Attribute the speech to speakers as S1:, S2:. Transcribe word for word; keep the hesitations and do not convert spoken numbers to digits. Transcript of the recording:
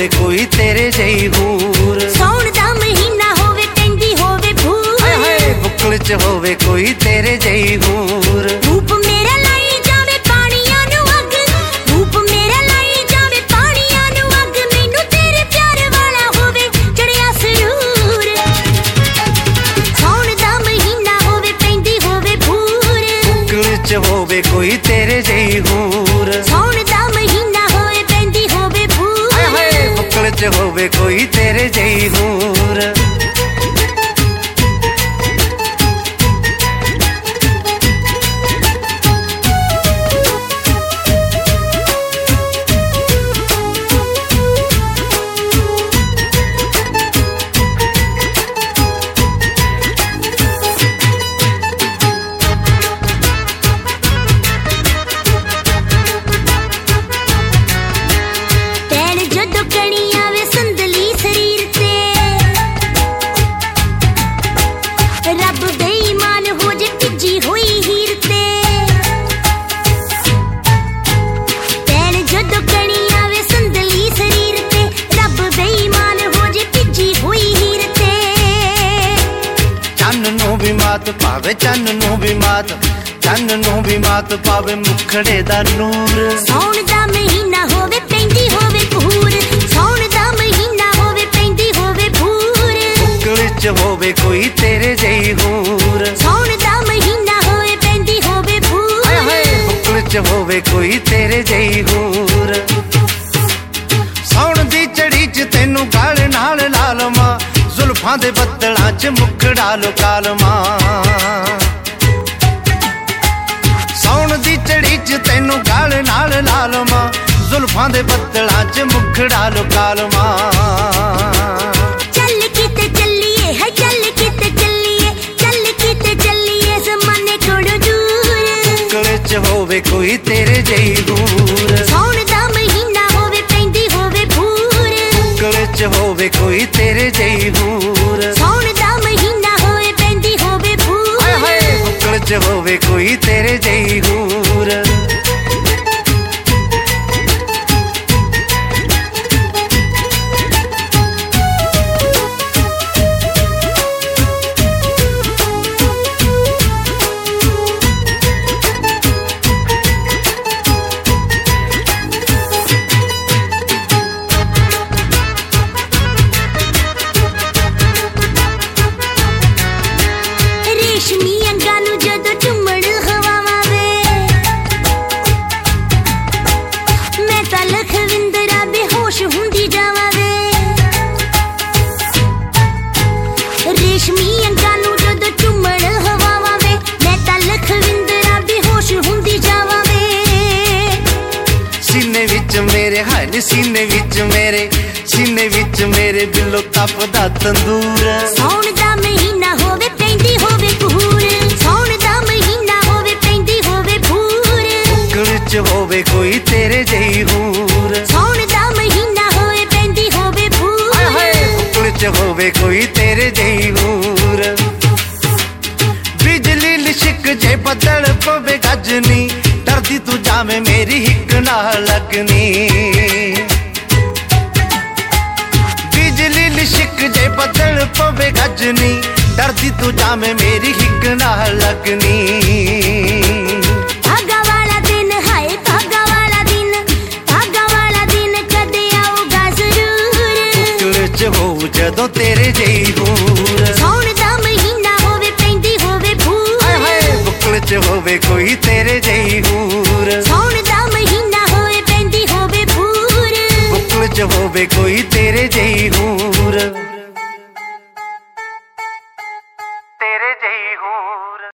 S1: होवे कोई तेरे जई हूर।
S2: सौण दा महीना होवे पैंदी होवे भूर,
S1: हाय हाय बुकल च होवे कोई तेरे जई हूर।
S2: रूप मेरा लाई जावे पानियां नू अग, रूप मेरा लाई जावे पानियां नू अग, मैनू तेरे प्यार वाला होवे चढ़िया सरूर। सौण दा महीना होवे पैंदी होवे भूर,
S1: बुकल च होवे कोई तेरे जई हूर।
S2: सौण दा महीना होवे पैंदी होवे भूर,
S1: हाय हाय बुकल च होवे कोई तेरे जई हूर।
S2: रब बेईमान हो जे भिजी हुई हीर ते, भैन जदों कणी आवे संदली शरीर ते, रब बेईमान हो जे भिजी हुई हीर ते।
S1: चन्न नू भी मात पावे, चन्न नू भी मात, चन्न नू भी मात पावे मुखड़े दा नूर।
S2: सौण दा महीना होवे पैंदी होवे भूर, सौण दा महीना होवे पैंदी होवे भूर।
S1: बुकल च होवे कोई तेरे जई हूर।
S2: सौण दा महीना होवे पैंदी होवे भूर,
S1: हाय हाय बुकल च होवे कोई तेरे जई हूर। सौण दी चढ़ी च तैनू गल नाल ला लवां, जुल्फां दे बद्दलां च मुखड़ा लुका लवां। सौण दी चढ़ी च तैनू गल नाल ला लवां, जुल्फां दे बद्दलां च मुखड़ा लुका लवां।
S2: चल किते चलिए है चल किते चलिए, चल किते चलिए ज़माने कोलों दूर।
S1: बुकल च होवे कोई तेरे जई हूर।
S2: सौण दा महीना होवे पैंदी होवे भूर,
S1: बुकल च होवे कोई तेरे जई हूर।
S2: सौण दा महीना होवे पैंदी होवे भूर,
S1: हाय हाय बुकल च होवे कोई तेरे जई हूर।
S2: रेशमी अंगां नू जदों झुम्मण हवावां वे, मैं तां लखविंदरा बेहोश हुंदी जावां वे। रेशमी अंगां नू जदों झुम्मण हवावां वे, मैं तां लखविंदरा बेहोश हुंदी जावां वे।
S1: सीने विच मेरे हाय नी सीने विच मेरे, सीने विच मेरे बिलो तपदा तंदूर।
S2: सौण दा महीना होवे पैंदी होवे भूर, सौण दा महीना होवे पैंदी होवे भूर।
S1: बुकल च होवे कोई तेरे जई हूर।
S2: सौण दा महीना होवे पैंदी होवे भूर,
S1: हाय हाय बुकल च होवे कोई तेरे जई हूर। बिजली लिशक जे बदल पवे गजनी, डरदी तू जावे मेरी हिक ना लगनी। बिजली लिशक जे बदल पवे गजनी, डरदी तू जावे मेरी हिक ना लगनी।
S2: भागा वाला दिन हाय भागा वाला दिन, भागा वाला दिन कदे आऊगा जरूर।
S1: बुकल च होऊ जदों तेरे जई हूर।
S2: सौण दा महीना होवे पैंदी होवे भूर,
S1: हाय हाय बुकल च होवे कोई तेरे जई हूर।
S2: सौण दा महीना होवे पैंदी होवे भूर,
S1: बुकल च होवे कोई तेरे जई हूर।